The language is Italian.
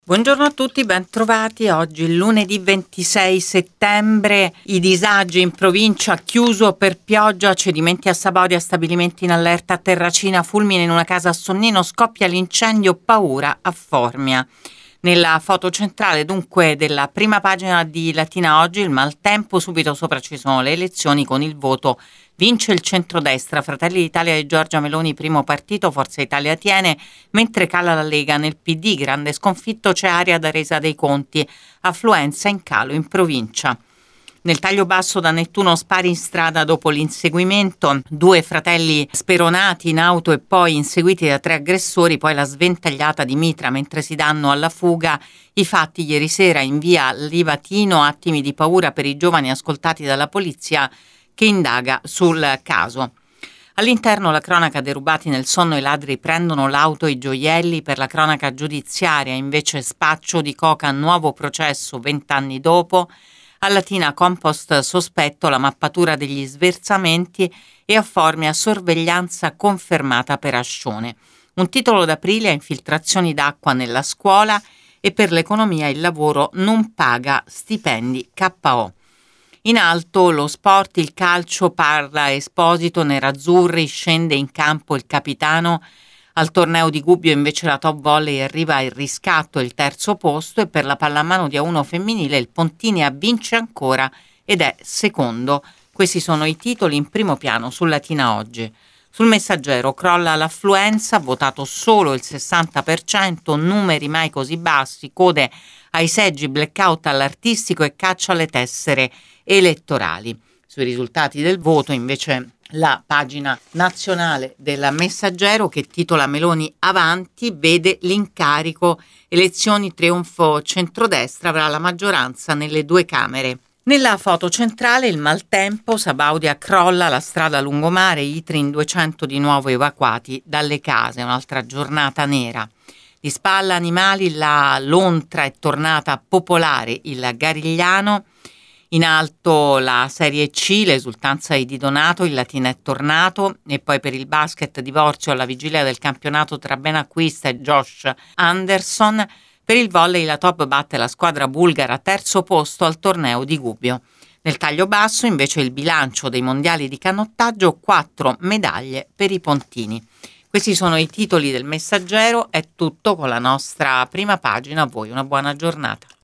Buongiorno a tutti, ben trovati. Oggi lunedì 26 settembre, i disagi in provincia, chiuso per pioggia, cedimenti a Sabodia, stabilimenti in allerta a Terracina, fulmine in una casa a Sonnino, scoppia l'incendio, paura a Formia. Nella foto centrale dunque della prima pagina di Latina Oggi, il maltempo, subito sopra ci sono le elezioni con il voto. Vince il centrodestra, Fratelli d'Italia di Giorgia Meloni, primo partito, Forza Italia tiene, mentre cala la Lega. Nel PD, grande sconfitto, c'è aria da resa dei conti, affluenza in calo in provincia. Nel taglio basso da Nettuno, spari in strada dopo l'inseguimento, 2 fratelli speronati in auto e poi inseguiti da 3 aggressori, poi la sventagliata di Mitra mentre si danno alla fuga. I fatti ieri sera in via Livatino, attimi di paura per i giovani ascoltati dalla polizia che indaga sul caso. All'interno la cronaca, derubati nel sonno i ladri prendono l'auto e i gioielli. Per la cronaca giudiziaria invece spaccio di coca, nuovo processo 20 anni dopo. A Latina compost sospetto, la mappatura degli sversamenti, e a Formia sorveglianza confermata per Ascione. Un titolo d'aprile a infiltrazioni d'acqua nella scuola, e per l'economia il lavoro non paga stipendi KO. In alto lo sport, il calcio, parla Esposito, nerazzurri, scende in campo il capitano. Al torneo di Gubbio invece la top volley arriva il riscatto e il terzo posto, e per la pallamano di A1 femminile il Pontini vince ancora ed è secondo. Questi sono i titoli in primo piano su Latina Oggi. Sul Messaggero crolla l'affluenza, votato solo il 60%, numeri mai così bassi, code ai seggi, blackout all'artistico e caccia alle tessere elettorali. Sui risultati del voto invece la pagina nazionale del Messaggero, che titola Meloni avanti, vede l'incarico, elezioni trionfo centrodestra, avrà la maggioranza nelle 2 Camere. Nella foto centrale il maltempo, Sabaudia crolla, la strada lungomare, Itri in 200 di nuovo evacuati dalle case, un'altra giornata nera. Di spalla animali, la lontra è tornata popolare, il Garigliano. In alto la Serie C, l'esultanza di Donato, il Latina è tornato. E poi per il basket, divorzio alla vigilia del campionato tra Benacquista e Josh Anderson. Per il volley la top batte la squadra bulgara, terzo posto al torneo di Gubbio. Nel taglio basso invece il bilancio dei mondiali di canottaggio, 4 medaglie per i pontini. Questi sono i titoli del Messaggero, è tutto con la nostra prima pagina. A voi una buona giornata.